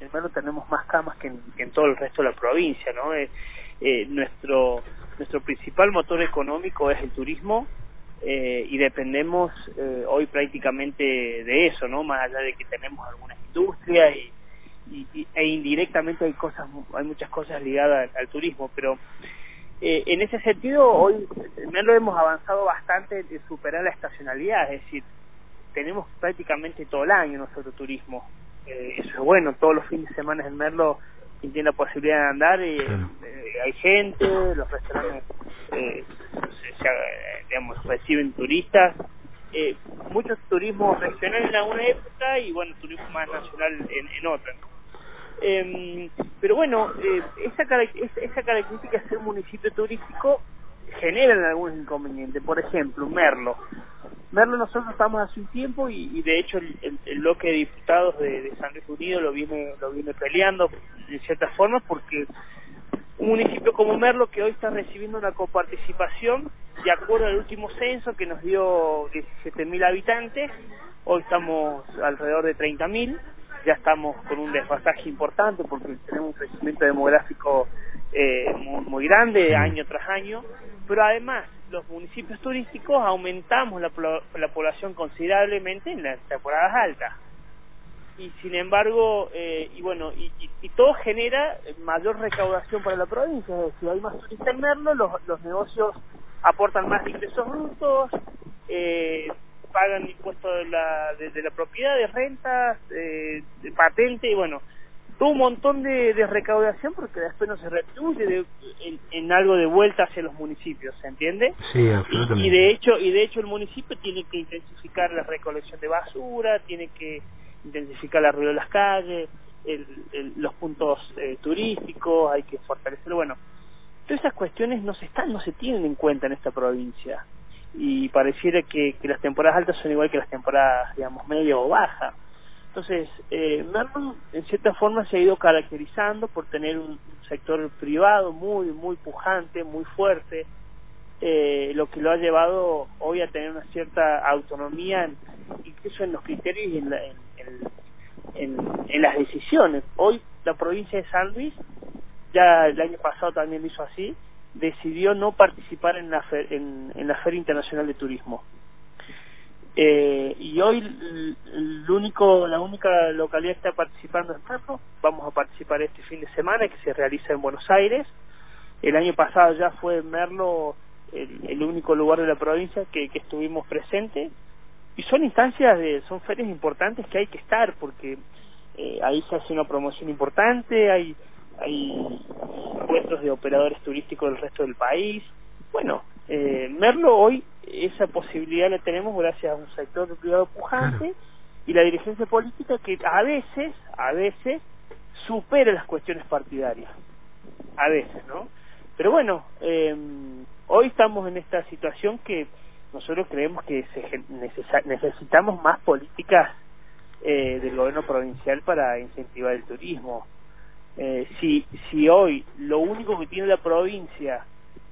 en Merlo tenemos más camas que en todo el resto de la provincia, ¿no? Nuestro principal motor económico es el turismo, y dependemos hoy prácticamente de eso, ¿no? Más allá de que tenemos algunas industrias e indirectamente hay muchas cosas ligadas al turismo, pero en ese sentido hoy en Merlo hemos avanzado bastante en superar la estacionalidad, es decir, tenemos prácticamente todo el año nosotros turismo. Eso es bueno, todos los fines de semana en Merlo tiene la posibilidad de andar, hay gente, los restaurantes digamos, reciben turistas, mucho turismo regional en alguna época y bueno, turismo más nacional en otra, ¿no? Pero bueno, esa característica de ser un municipio turístico generan algunos inconvenientes. Por ejemplo, Merlo nosotros estamos hace un tiempo y de hecho el bloque de diputados de San Luis Unido lo viene peleando de cierta forma, porque un municipio como Merlo, que hoy está recibiendo una coparticipación de acuerdo al último censo que nos dio 17.000 habitantes, hoy estamos alrededor de 30.000, ya estamos con un desfasaje importante porque tenemos un crecimiento demográfico muy grande año tras año, pero además los municipios turísticos aumentamos la población considerablemente en las temporadas altas. Y sin embargo, y todo genera mayor recaudación para la provincia, es decir, hay más turistas en Merlo, los negocios aportan más ingresos brutos, pagan impuestos de la propiedad, de rentas, de patente, y bueno, todo un montón de recaudación porque después no se retribuye en algo de vuelta hacia los municipios, ¿se entiende? Sí, absolutamente. Y de hecho el municipio tiene que intensificar la recolección de basura, tiene que intensificar el arreglo de las calles, los puntos turísticos, hay que fortalecerlo. Bueno, todas esas cuestiones no se tienen en cuenta en esta provincia, y pareciera que las temporadas altas son igual que las temporadas, digamos, media o baja. Entonces, Merlo en cierta forma se ha ido caracterizando por tener un sector privado muy muy pujante, muy fuerte, lo que lo ha llevado hoy a tener una cierta autonomía incluso en los criterios y en las decisiones. Hoy la provincia de San Luis, ya el año pasado también lo hizo así, decidió no participar en la Feria Internacional de Turismo. Y hoy la única localidad que está participando es Merlo. Vamos a participar este fin de semana, que se realiza en Buenos Aires. El año pasado ya fue Merlo el único lugar de la provincia que estuvimos presentes, y son son ferias importantes que hay que estar, porque ahí se hace una promoción importante, hay encuentros de operadores turísticos del resto del país. Bueno, Merlo hoy esa posibilidad la tenemos gracias a un sector privado pujante y la dirigencia política que a veces supera las cuestiones partidarias, a veces, ¿no? Pero bueno, hoy estamos en esta situación que nosotros creemos que necesitamos más políticas del gobierno provincial para incentivar el turismo. Si hoy lo único que tiene la provincia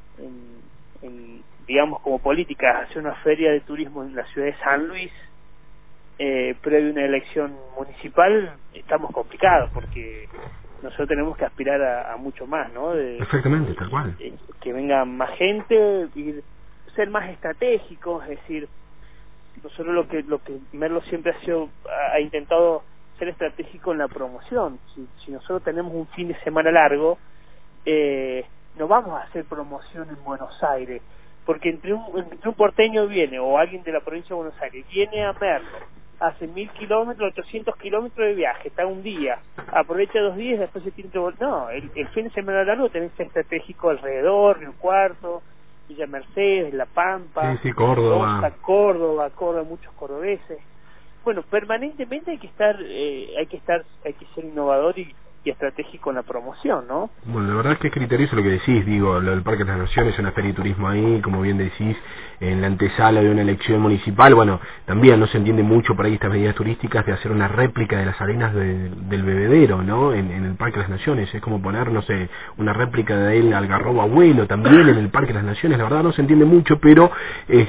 digamos como política es hacer una feria de turismo en la ciudad de San Luis previo a una elección municipal, estamos complicados porque nosotros tenemos que aspirar a mucho más, ¿no? Exactamente, tal cual. Que venga más gente y ser más estratégicos, es decir, nosotros lo que Merlo siempre ha intentado ser estratégico en la promoción. Si nosotros tenemos un fin de semana largo, no vamos a hacer promoción en Buenos Aires, porque entre un porteño viene, o alguien de la provincia de Buenos Aires, viene a Merlo, hace 1.000 kilómetros, 800 kilómetros de viaje, está un día, aprovecha 2 días, después se tiene que volver. No, el fin de semana largo tenés que ser estratégico alrededor, Río Cuarto, Villa Mercedes, La Pampa, Córdoba, muchos cordobeses. Bueno, permanentemente hay que ser innovador y estratégico en la promoción, ¿no? Bueno, la verdad es que es criterioso lo que decís, digo, lo del Parque de las Naciones, una feria de turismo ahí, como bien decís, en la antesala de una elección municipal. Bueno, también no se entiende mucho por ahí estas medidas turísticas de hacer una réplica de las arenas del bebedero, ¿no? En el Parque de las Naciones, es como poner, no sé, una réplica del Algarrobo Abuelo también en el Parque de las Naciones. La verdad no se entiende mucho, pero es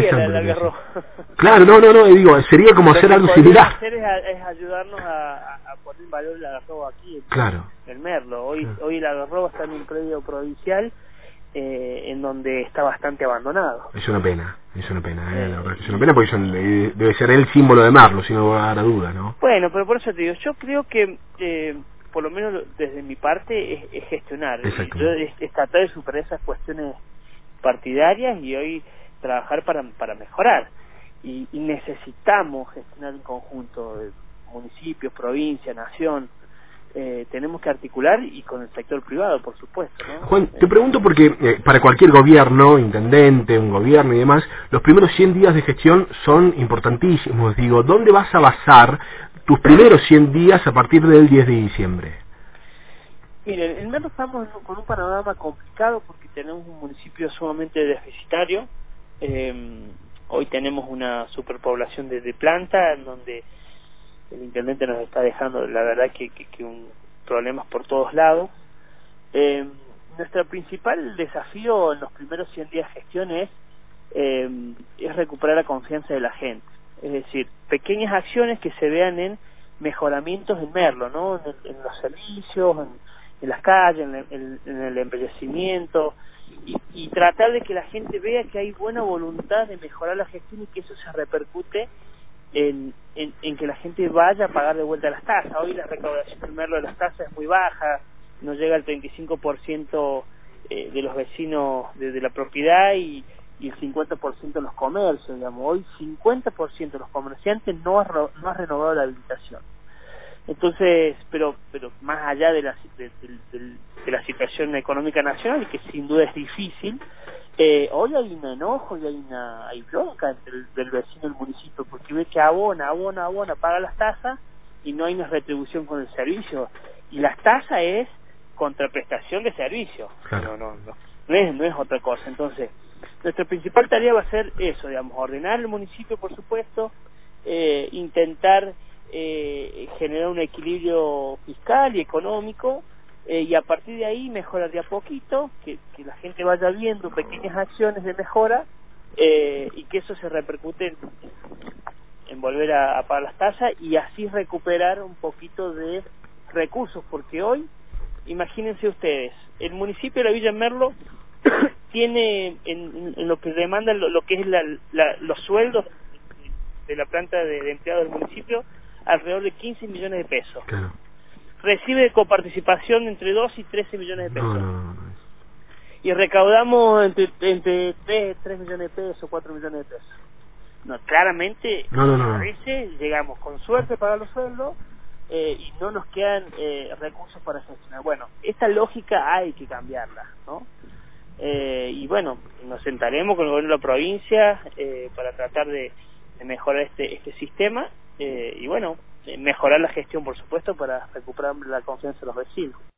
interesante. Claro, no, digo, sería como hacer algo similar. Es ayudarnos a poner en valor el algarrobo aquí Claro. en Merlo. Hoy Claro. hoy el algarrobo está en un predio provincial en donde está bastante abandonado. Es una pena, la verdad que es una pena porque debe ser el símbolo de Merlo, sin lugar a dudas, ¿no? Bueno, pero por eso te digo, yo creo que por lo menos desde mi parte es gestionar, es tratar de superar esas cuestiones partidarias y hoy trabajar para mejorar, y necesitamos gestionar en conjunto, municipios, provincia, nación. Tenemos que articular, y con el sector privado, por supuesto, ¿no? Juan, te pregunto porque para cualquier gobierno, intendente, un gobierno y demás, los primeros 100 días de gestión son importantísimos. Digo, ¿dónde vas a basar tus primeros 100 días a partir del 10 de diciembre? Miren, en Merlo estamos con un panorama complicado porque tenemos un municipio sumamente deficitario. Hoy tenemos una superpoblación de planta, en donde el intendente nos está dejando, la verdad, que problemas por todos lados. Nuestro principal desafío en los primeros 100 días de gestión es recuperar la confianza de la gente. Es decir, pequeñas acciones que se vean en mejoramientos en Merlo, ¿no? En los servicios, en las calles, en el embellecimiento, y tratar de que la gente vea que hay buena voluntad de mejorar la gestión y que eso se repercute en que la gente vaya a pagar de vuelta las tasas. Hoy la recaudación en Merlo de las tasas es muy baja, no llega al 35% de los vecinos de la propiedad, y el 50% de los comercios, digamos. Hoy 50% de los comerciantes no ha renovado la habilitación. Entonces, pero más allá de la situación económica nacional, que sin duda es difícil, hoy hay un enojo y hay bronca entre el vecino y el municipio, porque ve que abona, paga las tasas y no hay una retribución con el servicio, y las tasas es contraprestación de servicio. Claro. No es otra cosa. Entonces, nuestra principal tarea va a ser eso, digamos, ordenar el municipio, por supuesto, intentar generar un equilibrio fiscal y económico, y a partir de ahí mejorar de a poquito, que la gente vaya viendo pequeñas acciones de mejora, y que eso se repercute en volver a pagar las tasas, y así recuperar un poquito de recursos, porque hoy, imagínense ustedes, el municipio de la Villa Merlo tiene en lo que demanda lo que es los sueldos de la planta de empleados del municipio, alrededor de 15 millones de pesos. Claro. Recibe de coparticipación entre 2 y 13 millones de pesos. No. Y recaudamos entre 3 millones de pesos, 4 millones de pesos. No, claramente, a veces llegamos con suerte a pagar los sueldos, y no nos quedan recursos para gestionar. Bueno, esta lógica hay que cambiarla, ¿no? Y bueno, nos sentaremos con el gobierno de la provincia para tratar de mejorar este sistema, y bueno, mejorar la gestión, por supuesto, para recuperar la confianza de los vecinos.